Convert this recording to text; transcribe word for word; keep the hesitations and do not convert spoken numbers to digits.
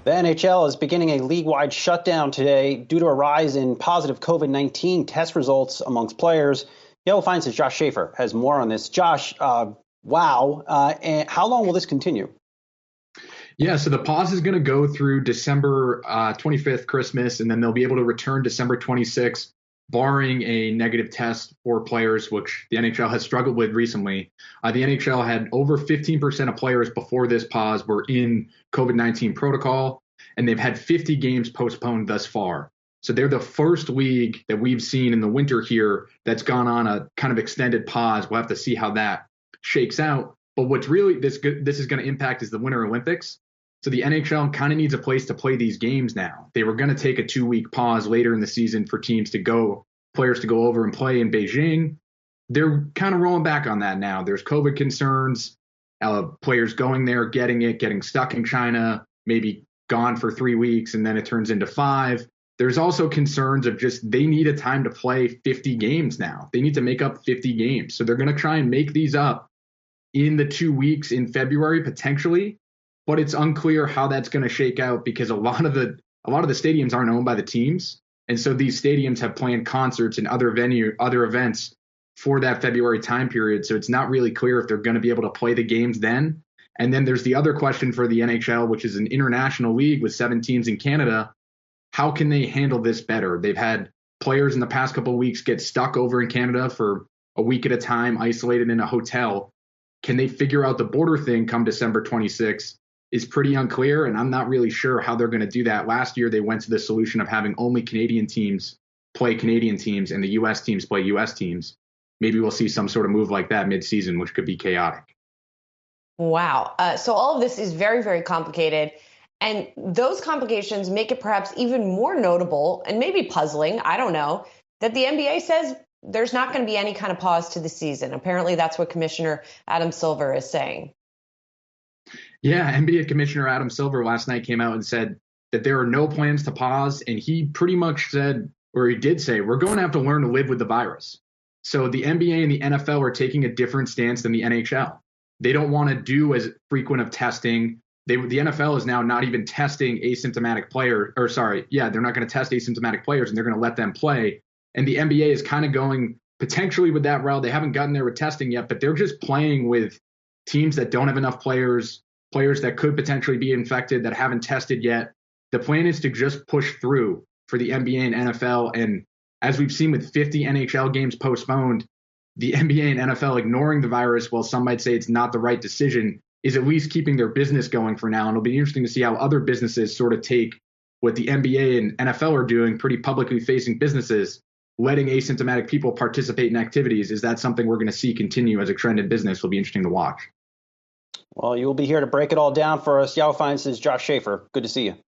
The N H L is beginning a league-wide shutdown today due to a rise in positive COVID nineteen test results amongst players. Yellow Finds' Josh Schaefer has more on this. Josh, uh, wow. Uh, and how long will this continue? Yeah, so the pause is going to go through December uh, twenty-fifth, Christmas, and then they'll be able to return December twenty-sixth, barring a negative test for players, which the N H L has struggled with recently. Uh, the N H L had over fifteen percent of players before this pause were in COVID nineteen protocol, and they've had fifty games postponed thus far. So they're the first league that we've seen in the winter here that's gone on a kind of extended pause. We'll have to see how that shakes out. But what's really this this is going to impact is the Winter Olympics. So the N H L kind of needs a place to play these games now. They were going to take a two-week pause later in the season for teams to go, players to go over and play in Beijing. They're kind of rolling back on that now. There's COVID concerns, uh, players going there, getting it, getting stuck in China, maybe gone for three weeks, and then it turns into five. There's also concerns of just they need a time to play fifty games now. They need to make up fifty games. So they're going to try and make these up in the two weeks in February, potentially. But it's unclear how that's going to shake out because a lot of the a lot of the stadiums aren't owned by the teams. And so these stadiums have planned concerts and other venue, other events for that February time period. So it's not really clear if they're going to be able to play the games then. And then there's the other question for the N H L, which is an international league with seven teams in Canada. How can they handle this better? They've had players in the past couple of weeks get stuck over in Canada for a week at a time, isolated in a hotel. Can they figure out the border thing come December twenty-sixth? Is pretty unclear, and I'm not really sure how they're going to do that. Last year, they went to the solution of having only Canadian teams play Canadian teams and the U S teams play U S teams. Maybe we'll see some sort of move like that mid-season, which could be chaotic. Wow. Uh, so all of this is very, very complicated. And those complications make it perhaps even more notable and maybe puzzling, I don't know, that the N B A says there's not going to be any kind of pause to the season. Apparently, that's what Commissioner Adam Silver is saying. Yeah, N B A Commissioner Adam Silver last night came out and said that there are no plans to pause. And he pretty much said, or he did say, we're going to have to learn to live with the virus. So the N B A and the N F L are taking a different stance than the N H L. They don't want to do as frequent of testing. They, the N F L is now not even testing asymptomatic players, or sorry, yeah, they're not going to test asymptomatic players and they're going to let them play. And the N B A is kind of going potentially with that route. They haven't gotten there with testing yet, but they're just playing with teams that don't have enough players, players that could potentially be infected that haven't tested yet. The plan is to just push through for the N B A and N F L. And as we've seen with fifty N H L games postponed, the N B A and N F L ignoring the virus, while some might say it's not the right decision, is at least keeping their business going for now. And it'll be interesting to see how other businesses sort of take what the N B A and N F L are doing, pretty publicly facing businesses, letting asymptomatic people participate in activities. Is that something we're going to see continue as a trend in business? It'll be interesting to watch. Well, you'll be here to break it all down for us. Yellow Finds' Josh Schaefer. Good to see you.